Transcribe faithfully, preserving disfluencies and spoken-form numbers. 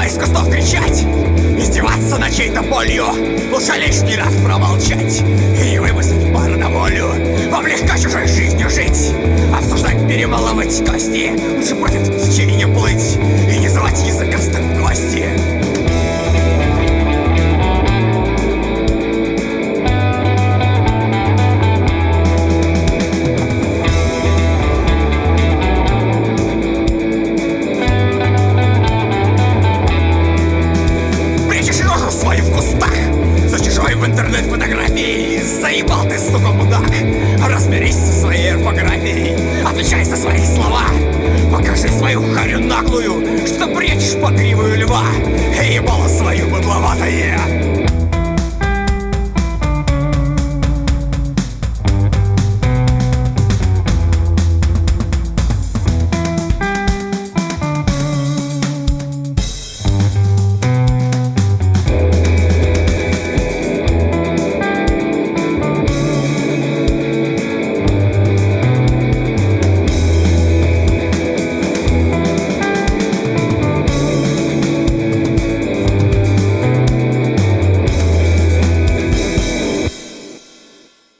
снова из кустов кричать, издеваться над чьей-то болью. Лучше лишний раз промолчать и не выпустить пар на волю. Вам легко чужой жизнью жить, обсуждать, перемалывать кости. Лучше против течения плыть и не звать языкастым в гости. Свою в кустах, за чужой в интернет-фотографии. Заебал ты, сука, мудак. Разберись со своей орфографией, отвечай за свои слова. Покажи свою харю наглую, что бредишь под гривою льва. Ебало свою быдловатое.